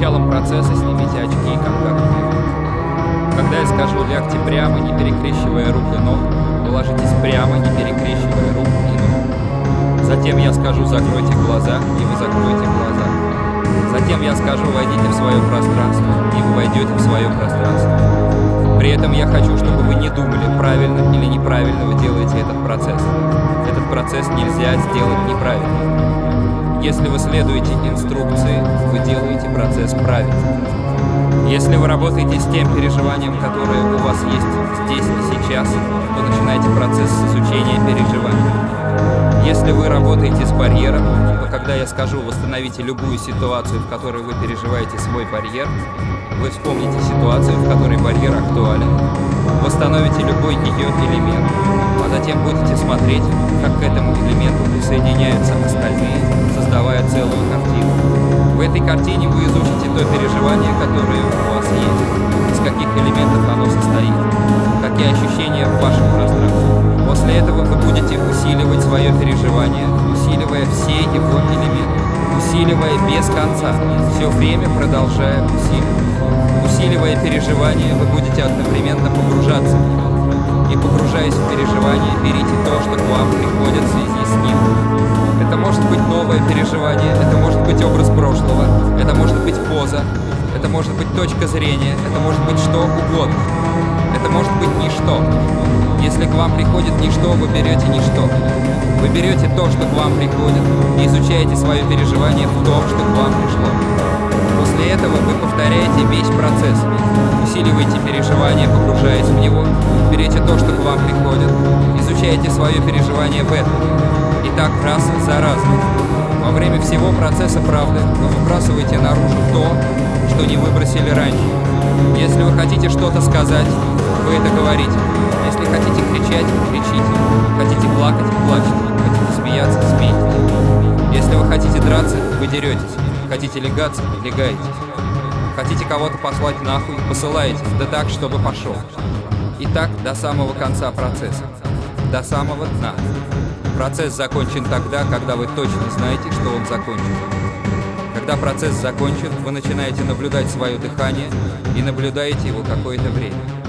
началом процесса снимите очки и контакты. Когда я скажу «лягте прямо, не перекрещивая рук и ног», вы ложитесь прямо, не перекрещивая рук и ног. Затем я скажу «закройте глаза», и вы закроете глаза. Затем я скажу «войдите в свое пространство», и вы войдете в свое пространство. При этом я хочу, чтобы вы не думали, правильно или неправильно вы делаете этот процесс. Этот процесс нельзя сделать неправильно. Если вы следуете инструкции, вы делаете процесс правильно. Если вы работаете с тем переживанием, которое у вас есть здесь и сейчас, то начинайте процесс с изучения переживаний. Если вы работаете с барьером, то когда я скажу «восстановите любую ситуацию, в которой вы переживаете свой барьер», вы вспомните ситуацию, в которой барьер актуален, восстановите любой ее элемент, а затем будете смотреть, как к этому элементу присоединяются остальные, создавая целую картину. В этой картине вы изучите то переживание, которое у вас есть, из каких элементов оно состоит, какие ощущения в вашем пространстве. После этого вы будете усиливать свое переживание, усиливая все его элементы, усиливая без конца, все время продолжая усиливать. Усиливая переживание, вы будете одновременно погружаться в него. И погружаясь в переживание, берите то, что к вам приходит в связи с ним. Это может быть новое переживание, это может быть образ прошлого, это может быть поза, это может быть точка зрения, это может быть что угодно. Это может быть ничто. Если к вам приходит ничто, вы берете ничто. Вы берете то, что к вам приходит, и изучаете свое переживание в том, что к вам пришло. После этого вы повторяете весь процесс. Усиливаете переживание, погружаясь в него, берете то, что к вам приходит, изучаете свое переживание в этом. И так раз за разом. Во время всего процесса правды вы выбрасываете наружу то, что не выбросили раньше. Если вы хотите что-то сказать, вы это говорите. Если хотите кричать, кричите. Хотите плакать, плачьте. Хотите смеяться, смейтесь. Если вы хотите драться, вы деретесь. Хотите легаться, легаетесь. Хотите кого-то послать нахуй, посылаете, да так, чтобы пошел. И так до самого конца процесса. До самого дна. Процесс закончен тогда, когда вы точно знаете, что он закончен. Когда процесс закончен, вы начинаете наблюдать свое дыхание и наблюдаете его какое-то время.